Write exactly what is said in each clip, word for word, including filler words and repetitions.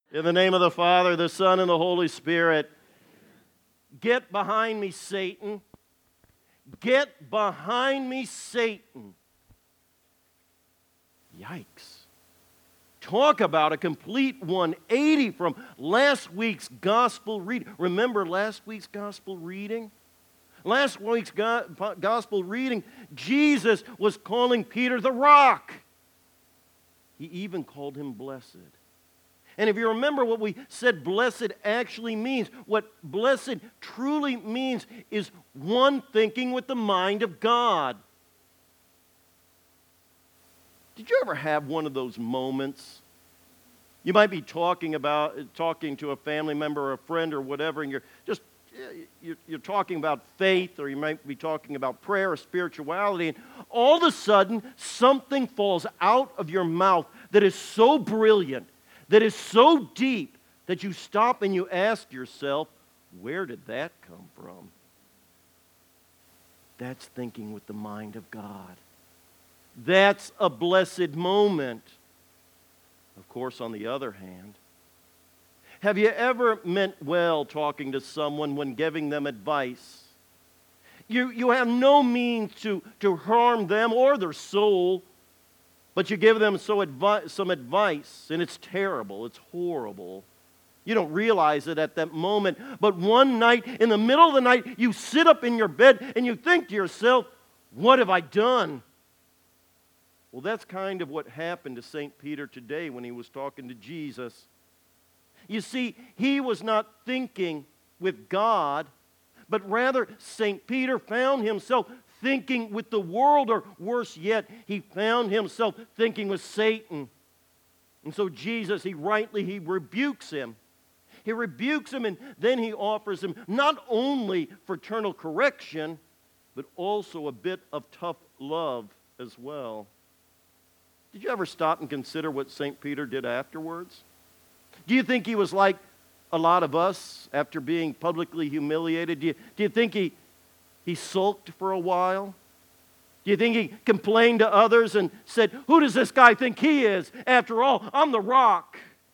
In the name of the Father, the Son, and the Holy Spirit. Get behind me, Satan. Get behind me, Satan. Yikes. Talk about a complete one eighty from last week's gospel reading. Remember last week's gospel reading? Last week's go- gospel reading, Jesus was calling Peter the rock. He even called him blessed. And if you remember what we said blessed actually means, what blessed truly means is one thinking with the mind of God. Did you ever have one of those moments? You might be talking about talking to a family member or a friend or whatever, and you're just you're, you're talking about faith, or you might be talking about prayer or spirituality, and all of a sudden something falls out of your mouth that is so brilliant, that is so deep, that you stop and you ask yourself, where did that come from? That's thinking with the mind of God. That's a blessed moment. Of course, on the other hand, have you ever meant well talking to someone when giving them advice? You, you have no means to, to harm them or their soul, but you give them so advi- some advice, and it's terrible, it's horrible. You don't realize it at that moment, but one night, in the middle of the night, you sit up in your bed and you think to yourself, what have I done? Well, that's kind of what happened to Saint Peter today when he was talking to Jesus. You see, he was not thinking with God, but rather Saint Peter found himself thinking with the world, or worse yet, he found himself thinking with Satan. And so Jesus, he rightly, he rebukes him. He rebukes him, and then he offers him not only fraternal correction, but also a bit of tough love as well. Did you ever stop and consider what Saint Peter did afterwards? Do you think he was like a lot of us after being publicly humiliated? Do you, do you think he, he sulked for a while? Do you think he complained to others and said, who does this guy think he is? After all, I'm the rock.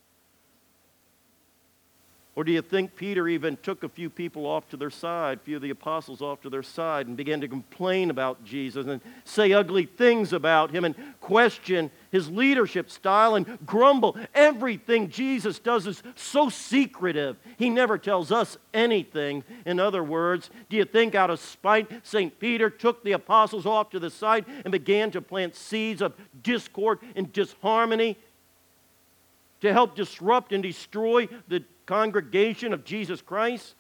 Or do you think Peter even took a few people off to their side, a few of the apostles off to their side, and began to complain about Jesus and say ugly things about him and question his leadership style and grumble? Everything Jesus does is so secretive. He never tells us anything. In other words, do you think out of spite, Saint Peter took the apostles off to the side and began to plant seeds of discord and disharmony to help disrupt and destroy the congregation of Jesus Christ?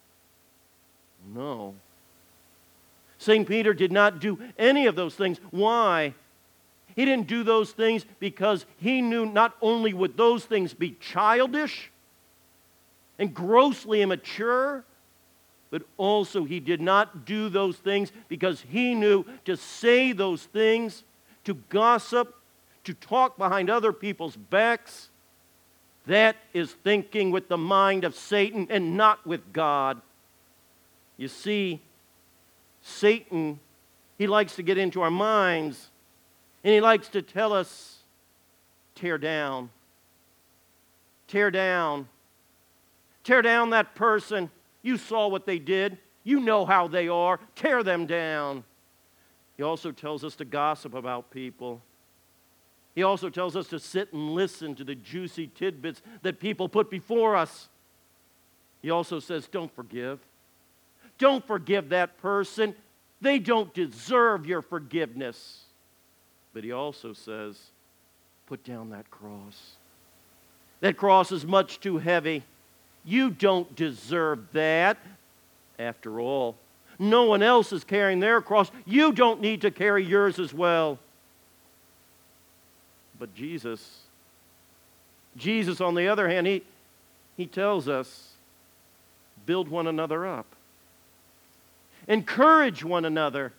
No. Saint Peter did not do any of those things. Why? He didn't do those things because he knew not only would those things be childish and grossly immature, but also he did not do those things because he knew to say those things, to gossip, to talk behind other people's backs, that is thinking with the mind of Satan and not with God. You see, Satan, he likes to get into our minds, and he likes to tell us, tear down, tear down, tear down that person. You saw what they did. You know how they are. Tear them down. He also tells us to gossip about people. He also tells us to sit and listen to the juicy tidbits that people put before us. He also says, don't forgive. Don't forgive that person. They don't deserve your forgiveness. But he also says, put down that cross. That cross is much too heavy. You don't deserve that. After all, no one else is carrying their cross. You don't need to carry yours as well. But Jesus, Jesus on the other hand, he, he tells us, build one another up. Encourage one another.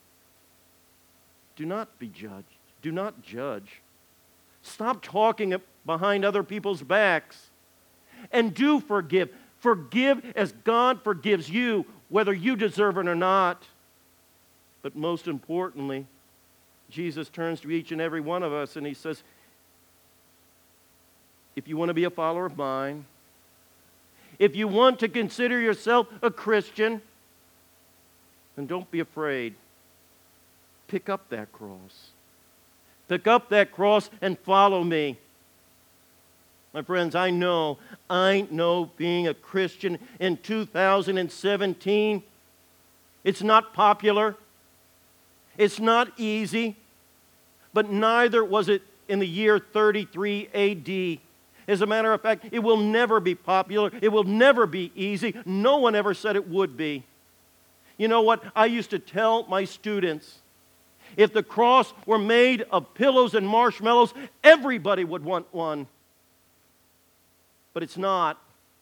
Do not be judged. Do not judge. Stop talking behind other people's backs. And do forgive. Forgive as God forgives you, whether you deserve it or not. But most importantly, Jesus turns to each and every one of us and he says, if you want to be a follower of mine, if you want to consider yourself a Christian, then don't be afraid. Pick up that cross. Pick up that cross and follow me. My friends, I know, I know being a Christian in two thousand seventeen, it's not popular. It's not easy. But neither was it in the year thirty-three A D. As a matter of fact, it will never be popular. It will never be easy. No one ever said it would be. You know what? I used to tell my students, if the cross were made of pillows and marshmallows, everybody would want one. But it's not.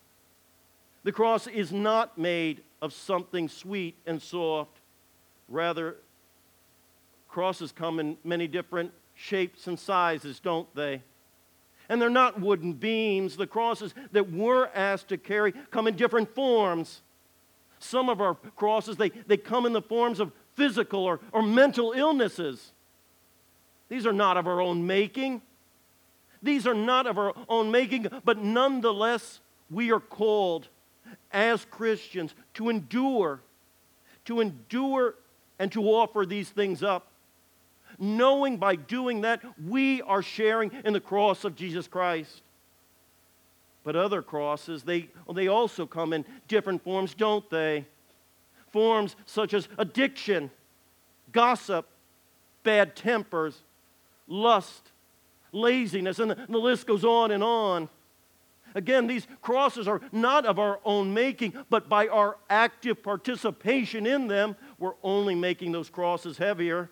The cross is not made of something sweet and soft. Rather, crosses come in many different shapes and sizes, don't they? And they're not wooden beams. The crosses that we're asked to carry come in different forms. Some of our crosses, they, they come in the forms of physical or, or mental illnesses. These are not of our own making. These are not of our own making, but nonetheless, we are called as Christians to endure, to endure and to offer these things up, knowing by doing that we are sharing in the cross of Jesus Christ. But other crosses, they, they also come in different forms, don't they? Forms such as addiction, gossip, bad tempers, lust, laziness, and the, the list goes on and on. Again, these crosses are not of our own making, but by our active participation in them, we're only making those crosses heavier.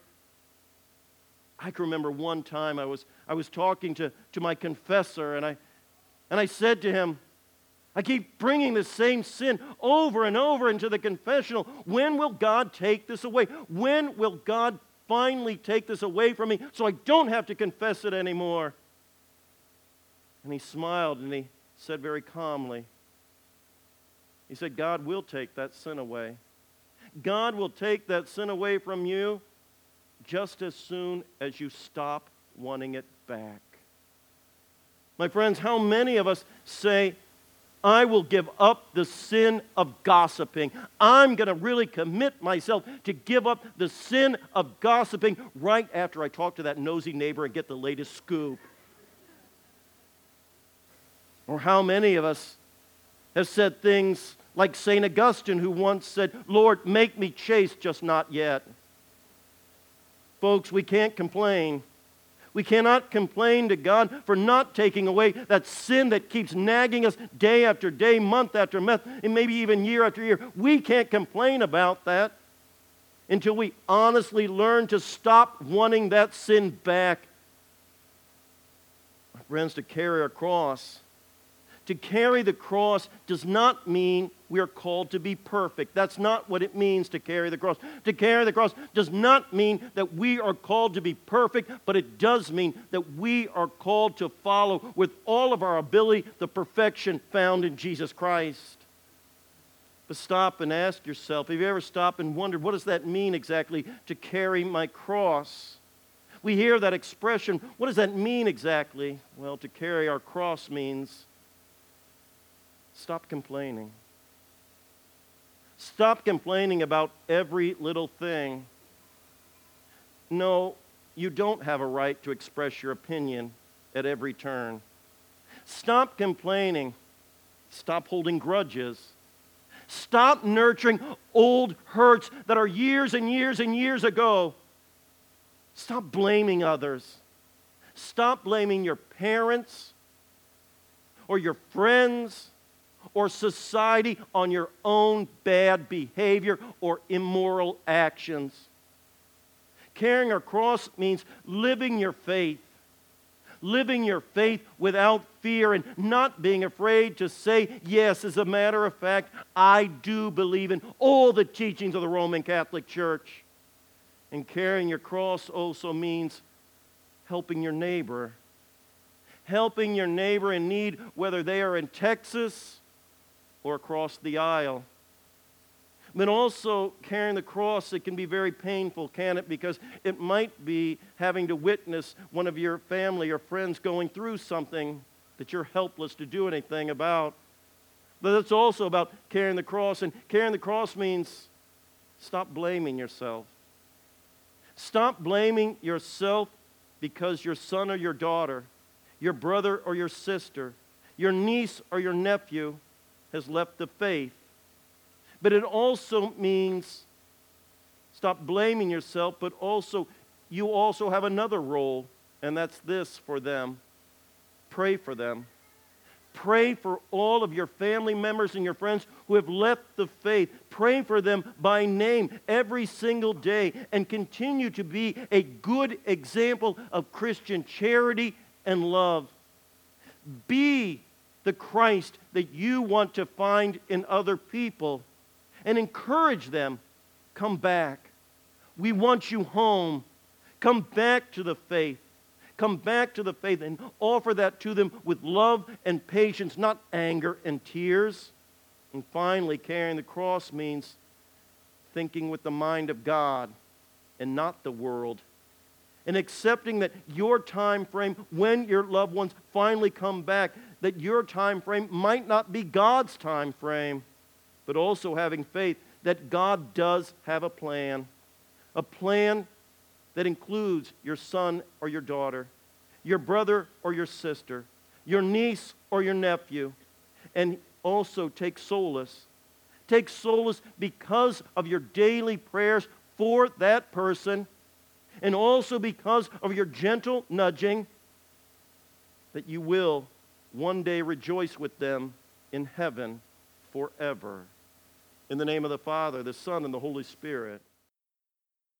I can remember one time I was, I was talking to, to my confessor, and I, and I said to him, I keep bringing the same sin over and over into the confessional. When will God take this away? When will God finally take this away from me so I don't have to confess it anymore? And he smiled and he said very calmly, he said, God will take that sin away. God will take that sin away from you just as soon as you stop wanting it back. My friends, how many of us say, I will give up the sin of gossiping. I'm going to really commit myself to give up the sin of gossiping right after I talk to that nosy neighbor and get the latest scoop. Or how many of us have said things like Saint Augustine, who once said, Lord, make me chaste, just not yet. Folks, we can't complain. We cannot complain to God for not taking away that sin that keeps nagging us day after day, month after month, and maybe even year after year. We can't complain about that until we honestly learn to stop wanting that sin back. My friends, to carry our cross, to carry the cross does not mean we are called to be perfect. That's not what it means to carry the cross. To carry the cross does not mean that we are called to be perfect, but it does mean that we are called to follow with all of our ability the perfection found in Jesus Christ. But stop and ask yourself, have you ever stopped and wondered, what does that mean exactly to carry my cross? We hear that expression. What does that mean exactly? Well, to carry our cross means stop complaining. Stop complaining about every little thing. No, you don't have a right to express your opinion at every turn. Stop complaining. Stop holding grudges. Stop nurturing old hurts that are years and years and years ago. Stop blaming others. Stop blaming your parents or your friends or society on your own bad behavior or immoral actions. Carrying our cross means living your faith. Living your faith without fear and not being afraid to say, yes, as a matter of fact, I do believe in all the teachings of the Roman Catholic Church. And carrying your cross also means helping your neighbor. Helping your neighbor in need, whether they are in Texas or across the aisle. But also carrying the cross, it can be very painful, can it? Because it might be having to witness one of your family or friends going through something that you're helpless to do anything about. But it's also about carrying the cross. And carrying the cross means stop blaming yourself. Stop blaming yourself because your son or your daughter, your brother or your sister, your niece or your nephew has left the faith. But it also means stop blaming yourself, but also you also have another role, and that's this for them. Pray for them. Pray for all of your family members and your friends who have left the faith. Pray for them by name every single day and continue to be a good example of Christian charity and love. Be the Christ that you want to find in other people and encourage them. Come back. We want you home. Come back to the faith. Come back to the faith and offer that to them with love and patience, not anger and tears. And finally, carrying the cross means thinking with the mind of God and not the world. And accepting that your time frame, when your loved ones finally come back, that your time frame might not be God's time frame, but also having faith that God does have a plan. A plan that includes your son or your daughter, your brother or your sister, your niece or your nephew, and also take solace. Take solace because of your daily prayers for that person, and also because of your gentle nudging, that you will one day rejoice with them in heaven forever. In the name of the Father, the Son, and the Holy Spirit.